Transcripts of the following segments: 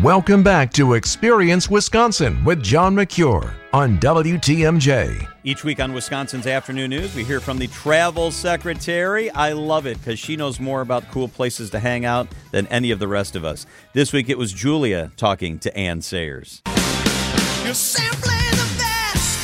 Welcome back to Experience Wisconsin with John McCure on WTMJ. Each week on Wisconsin's Afternoon News, we hear from the travel secretary. I love it because she knows more about cool places to hang out than any of the rest of us. This week it was Julia talking to Ann Sayers. You're simply the best.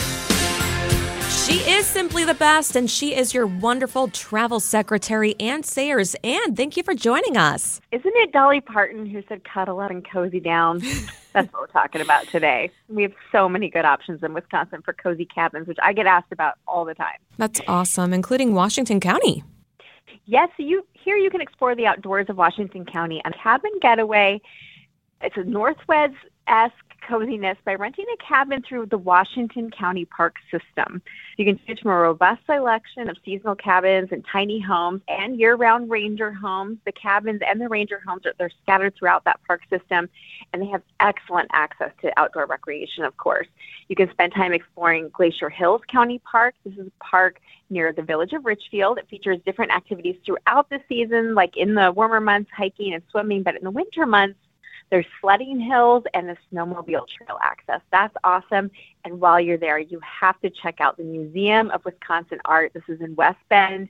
She is simply the best, and she is your wonderful travel secretary, Ann Sayers. Ann, thank you for joining us. Isn't it Dolly Parton who said cuddle up and cozy down? That's what we're talking about today. We have so many good options in Wisconsin for cozy cabins, which I get asked about all the time. That's awesome, including Washington County. Yes, here you can explore the outdoors of Washington County on Cabin Getaway. It's a Northwoods-esque coziness by renting a cabin through the Washington County Park System. You can choose from a robust selection of seasonal cabins and tiny homes and year-round ranger homes. The cabins and the ranger homes, they're scattered throughout that park system, and they have excellent access to outdoor recreation, of course. You can spend time exploring Glacier Hills County Park. This is a park near the village of Richfield. It features different activities throughout the season, like in the warmer months, hiking and swimming, but in the winter months, there's sledding hills and the snowmobile trail access. That's awesome. And while you're there, you have to check out the Museum of Wisconsin Art. This is in West Bend.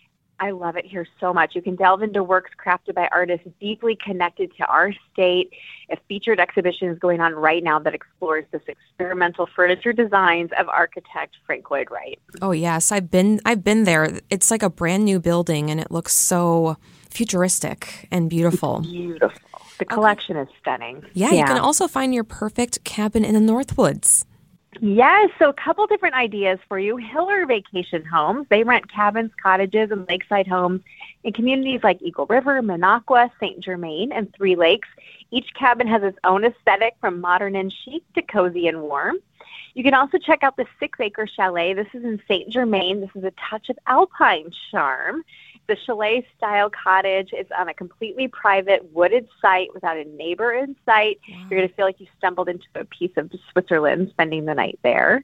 I love it here so much. You can delve into works crafted by artists deeply connected to our state. A featured exhibition is going on right now that explores this experimental furniture designs of architect Frank Lloyd Wright. Oh, yes. I've been there. It's like a brand new building, and it looks so futuristic and beautiful. Beautiful. The collection is stunning. Yeah, you can also find your perfect cabin in the Northwoods. Yes, so a couple different ideas for you. Hiller Vacation Homes. They rent cabins, cottages, and lakeside homes in communities like Eagle River, Minocqua, St. Germain, and Three Lakes. Each cabin has its own aesthetic, from modern and chic to cozy and warm. You can also check out the 6-acre chalet. This is in St. Germain. This is a touch of alpine charm. The chalet-style cottage is on a completely private wooded site without a neighbor in sight. Wow. You're going to feel like you stumbled into a piece of Switzerland spending the night there.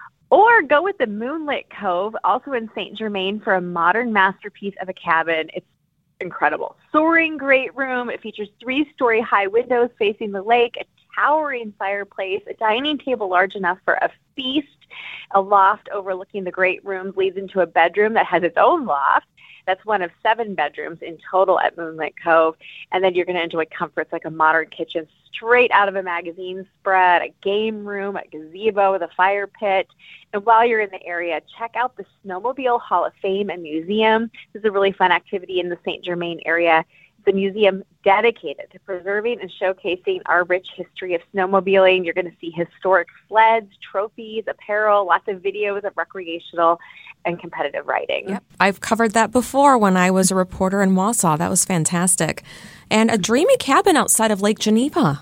Or go with the Moonlit Cove, also in St. Germain, for a modern masterpiece of a cabin. It's incredible. Soaring great room. It features 3-story high windows facing the lake, a towering fireplace, a dining table large enough for a feast. A loft overlooking the great rooms leads into a bedroom that has its own loft. That's one of 7 bedrooms in total at Moonlit Cove. And then you're going to enjoy comforts like a modern kitchen straight out of a magazine spread, a game room, a gazebo with a fire pit. And while you're in the area, check out the Snowmobile Hall of Fame and Museum. This is a really fun activity in the St. Germain area. It's a museum dedicated to preserving and showcasing our rich history of snowmobiling. You're going to see historic sleds, trophies, apparel, lots of videos of recreational and competitive riding. Yep. I've covered that before when I was a reporter in Wausau. That was fantastic. And a dreamy cabin outside of Lake Geneva.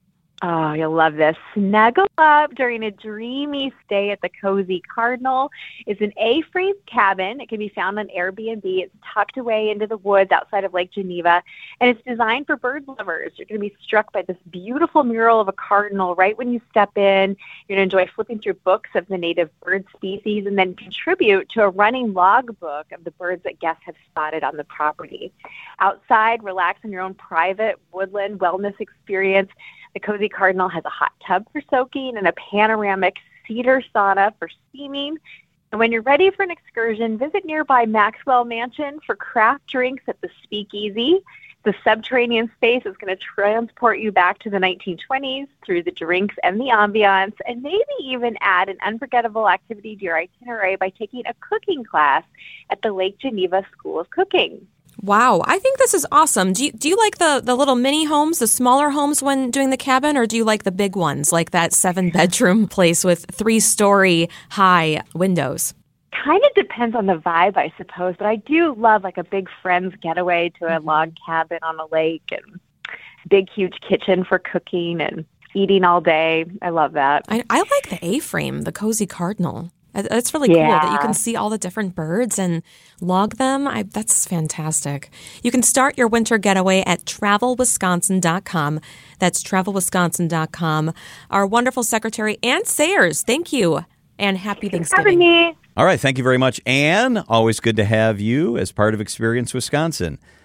Oh, you'll love this. Snuggle up during a dreamy stay at the Cozy Cardinal. It's an A-frame cabin. It can be found on Airbnb. It's tucked away into the woods outside of Lake Geneva, and it's designed for bird lovers. You're going to be struck by this beautiful mural of a cardinal right when you step in. You're going to enjoy flipping through books of the native bird species and then contribute to a running log book of the birds that guests have spotted on the property. Outside, relax in your own private woodland wellness experience. The Cozy Cardinal has a hot tub for soaking and a panoramic cedar sauna for steaming. And when you're ready for an excursion, visit nearby Maxwell Mansion for craft drinks at the Speakeasy. The subterranean space is going to transport you back to the 1920s through the drinks and the ambiance, and maybe even add an unforgettable activity to your itinerary by taking a cooking class at the Lake Geneva School of Cooking. Wow, I think this is awesome. Do you like the little mini homes, the smaller homes when doing the cabin, or do you like the big ones, like that 7-bedroom place with 3-story high windows? Kind of depends on the vibe, I suppose, but I do love like a big friends getaway to a log cabin on a lake and big, huge kitchen for cooking and eating all day. I love that. I like the A-frame, the Cozy Cardinal. It's really cool that you can see all the different birds and log them. That's fantastic. You can start your winter getaway at travelwisconsin.com. That's travelwisconsin.com. Our wonderful secretary, Ann Sayers, thank you, and happy Thanksgiving. Thanks for having me. All right, thank you very much, Ann. Always good to have you as part of Experience Wisconsin.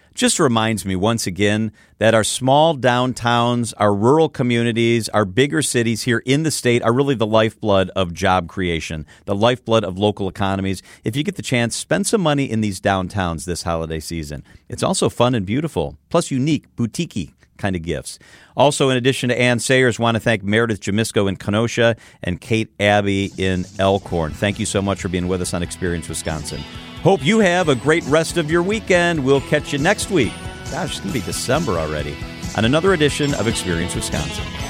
just reminds me once again that our small downtowns, our rural communities, our bigger cities here in the state are really the lifeblood of job creation, the lifeblood of local economies. If you get the chance, spend some money in these downtowns this holiday season. It's also fun and beautiful, plus unique, boutique-y kind of gifts. Also, in addition to Ann Sayers, want to thank Meredith Jamisco in Kenosha and Kate Abbey in Elkhorn. Thank you so much for being with us on Experience Wisconsin. Hope you have a great rest of your weekend. We'll catch you next week. Gosh, it's going to be December already on another edition of Experience Wisconsin.